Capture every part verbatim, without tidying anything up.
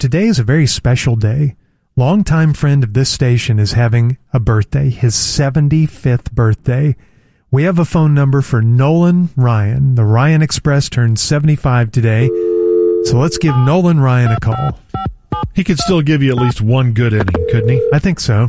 today is a very special day. Longtime friend of this station is having a birthday, his seventy-fifth birthday. We have a phone number for Nolan Ryan. The Ryan Express turned seventy-five today. So let's give Nolan Ryan a call. He could still give you at least one good inning, couldn't he? I think so.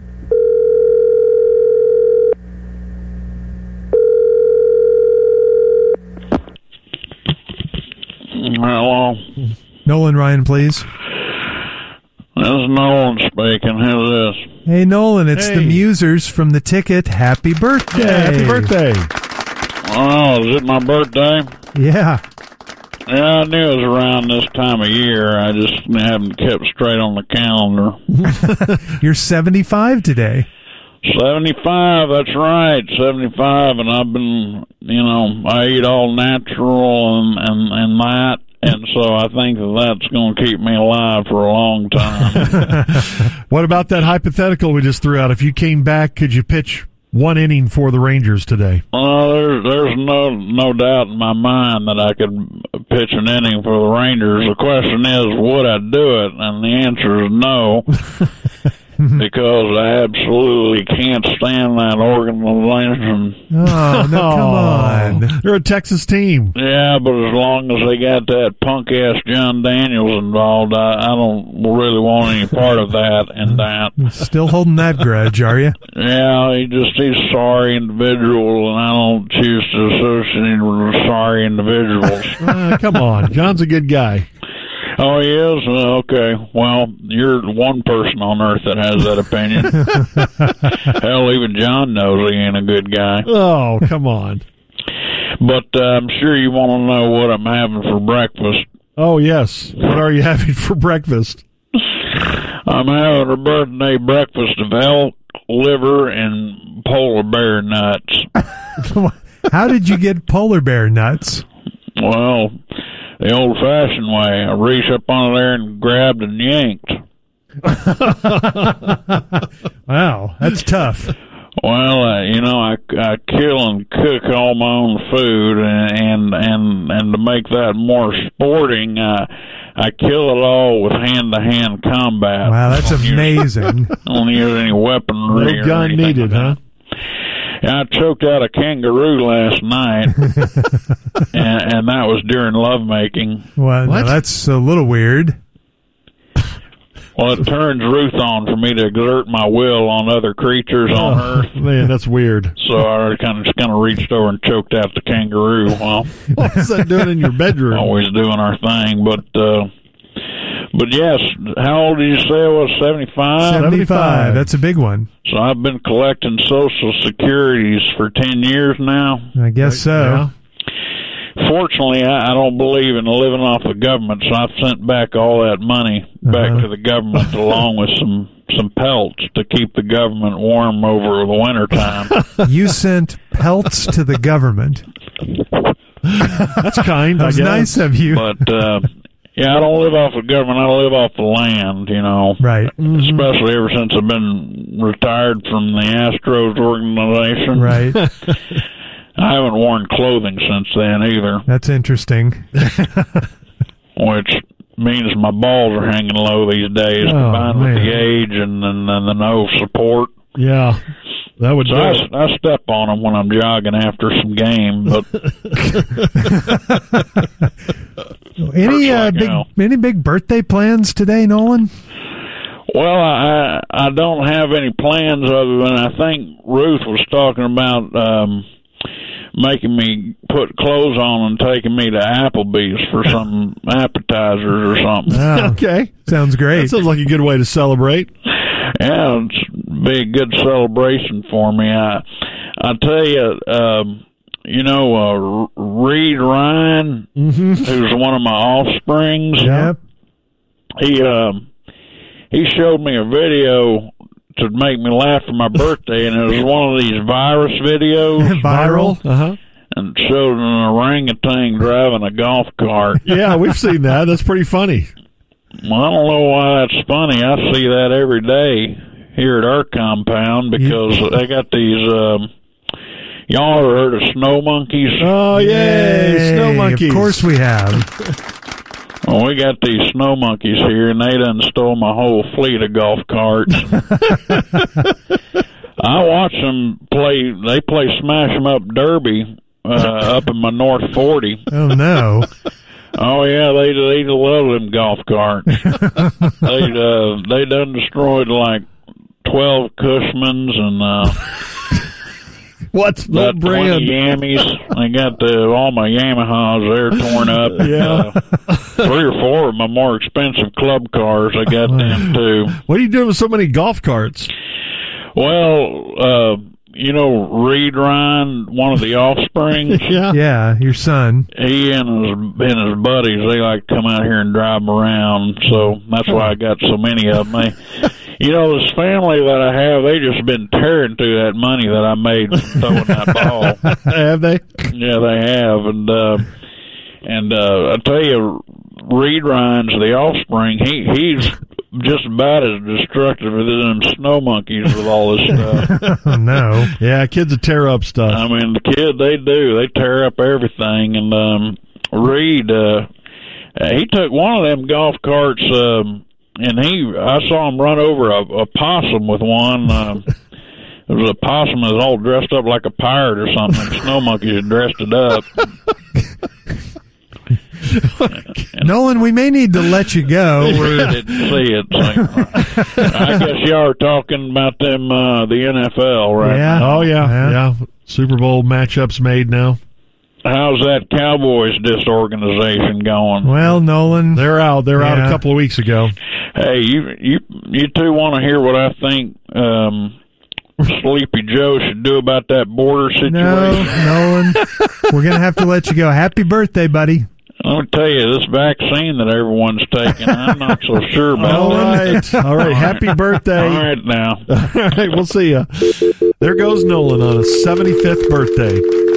Hello. Nolan Ryan, please. This is Nolan speaking. Who's this? Hey, Nolan, it's Hey. the Musers from the Ticket. Happy birthday. Yeah, happy birthday. Oh, is it my birthday? Yeah. Yeah, I knew it was around this time of year. I just haven't kept straight on the calendar. You're seventy-five today. seventy-five, that's right, seventy-five, and I've been, you know, I eat all natural and, and, and that, and so I think that that's going to keep me alive for a long time. What about that hypothetical we just threw out? If you came back, could you pitch one inning for the Rangers today? Well, there's, there's no no doubt in my mind that I could pitch an inning for the Rangers. The question is, would I do it? And the answer is no. Because I absolutely can't stand that organization. Oh, no, come on. They're a Texas team. Yeah, but as long as they got that punk-ass John Daniels involved, I, I don't really want any part of that and that. Still holding that grudge, are you? Yeah, he just, he's a sorry individual, and I don't choose to associate with sorry individuals. Uh, come on. John's a good guy. Oh, he is? Uh, okay. Well, you're one person on earth that has that opinion. Hell, even John knows he ain't a good guy. Oh, come on. But uh, I'm sure you want to know what I'm having for breakfast. Oh, yes. What are you having for breakfast? I'm having a birthday breakfast of elk, liver, and polar bear nuts. How did you get polar bear nuts? Well, the old-fashioned way. I reached up on there and grabbed and yanked. Wow, that's tough. Well, uh, you know, I, I kill and cook all my own food, and and and, and to make that more sporting, uh, I kill it all with hand-to-hand combat. Wow, that's Don't use- amazing. Don't use any weaponry. No or gun anything needed, like huh? that. I choked out a kangaroo last night, and, and that was during lovemaking. Well, no, What? that's a little weird. Well, it turns Ruth on for me to exert my will on other creatures on Oh, Earth. man, that's weird. So I kind of just kind of reached over and choked out the kangaroo. Well, What was that doing in your bedroom? always doing our thing, but uh, but yes. How old did you say I was? Seventy-five. seventy-five. That's a big one. So I've been collecting Social Securities for ten years now. I guess so. Yeah. Fortunately, I, I don't believe in living off the government, so I've sent back all that money back Uh-huh. to the government along with some, some pelts to keep the government warm over the wintertime. You sent pelts to the government. That's kind, That I was guess. nice of you. But, uh, yeah, I don't live off the government. I live off the land, you know. Right. Especially ever since I've been retired from the Astros organization. Right. I haven't worn clothing since then either, That's interesting. which means my balls are hanging low these days, Oh, combined with man. the age and, and, and the no support. Yeah, that would So do I, it. I step on them when I'm jogging after some game, but Any uh, like big hell. any big birthday plans today, Nolan? well, I I don't have any plans other than I think Ruth was talking about um, making me put clothes on and taking me to Applebee's for some appetizers or something. Oh, Okay. sounds great. That sounds like a good way to celebrate. Yeah, it's be a good celebration for me. I I tell you, um, you know, uh, Reed Ryan, Mm-hmm. who's one of my offsprings. Yep. He um he showed me a video to make me laugh for my birthday, and it was one of these virus videos, Viral. Uh-huh. and showed an orangutan driving a golf cart. Yeah, we've seen that. That's pretty funny. Well, I don't know why that's funny. I see that every day here at our compound because they got these. Um, y'all ever heard of snow monkeys? Oh, yay, snow monkeys. Of course we have. Well, we got these snow monkeys here, and they done stole my whole fleet of golf carts. I watch them play. They play Smash 'em Up Derby uh, up in my North forty. Oh, no. Oh, yeah, they they love them golf carts. they uh, they done destroyed like twelve Cushmans and uh, What's the about brand? twenty Yammies. I got the, all my Yamahas there torn up. Yeah. Uh, three or four of my more expensive club cars, I got them too. What are you doing with so many golf carts? Well, uh, you know, Reed Ryan, one of the Offsprings, Yeah. Yeah, your son. he and his, and his buddies, they like to come out here and drive them around, so that's why I got so many of them. They, you know, this family that I have, they just been tearing through that money that I made throwing that ball. Have they? Yeah, they have, and uh, and uh, I tell you, Reed Ryan's the Offspring. He he's just about as destructive as them snow monkeys with all this stuff. Oh, no. Yeah, kids that tear up stuff. I mean, the kid, they do. They tear up everything. And um, Reed, uh, he took one of them golf carts, um, and he, I saw him run over a, a possum with one. Um, it was a possum that was all dressed up like a pirate or something. The snow monkeys had dressed it up. Nolan, we may need to let you go. I We're, didn't see it. So, I guess y'all are talking about them, uh, the N F L, right? Yeah. Oh, yeah, Yeah. yeah. Super Bowl matchups made now. How's that Cowboys disorganization going? well, Nolan. They're out. They're out Yeah. a couple of weeks ago. Hey, you you you two want to hear what I think um, Sleepy Joe should do about that border situation? No, Nolan. We're going to have to let you go. Happy birthday, buddy. Let me tell you, this vaccine that everyone's taking, I'm not so sure about All that. right. All right. Happy birthday. All right now. All right. We'll see you. There goes Nolan on his seventy-fifth birthday.